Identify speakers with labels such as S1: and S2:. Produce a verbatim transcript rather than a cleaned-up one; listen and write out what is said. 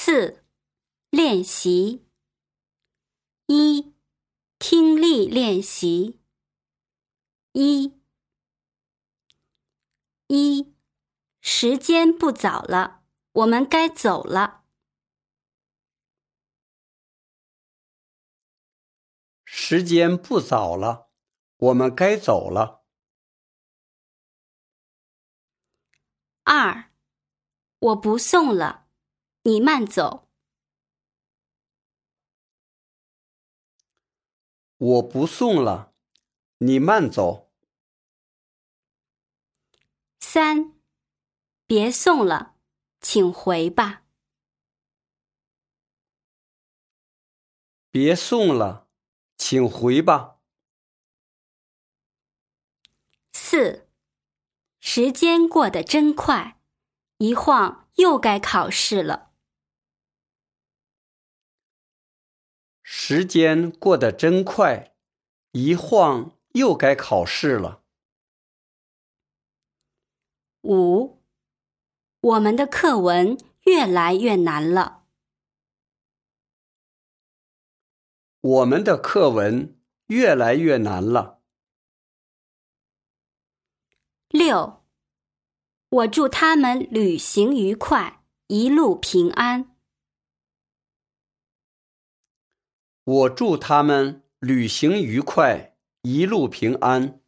S1: 四、练习。一、听力练习。一、一、时间不早了，我们该走了。
S2: 时间不早了，我们该走了。
S1: 二、我不送了，你慢走。
S2: 我不送了，你慢走。
S1: 三、别送了，请回吧。
S2: 别送了，请回吧。
S1: 四、时间过得真快，一晃又该考试了。
S2: 时间过得真快，一晃又该考试了。
S1: 五、我们的课文越来越难了。
S2: 我们的课文越来越难了。
S1: 六、我祝他们旅行愉快，一路平安。
S2: 我祝他们旅行愉快，一路平安。